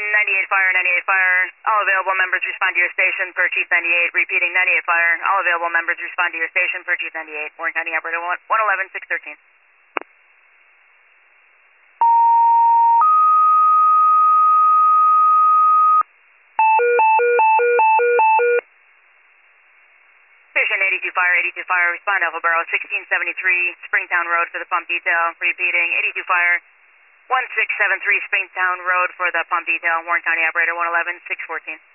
98 Fire, 98 Fire. All available members respond to your station per Chief 98. Repeating, 98 Fire. All available members respond to your station per Chief 98. Warren County Operator 111 613. Station 82 Fire, 82 Fire. Respond Alpha Barrel 1673 Springtown Road for the pump detail. Repeating, 82 Fire. 1673 Springtown Road for the pump detail. Warren County Operator 111 614.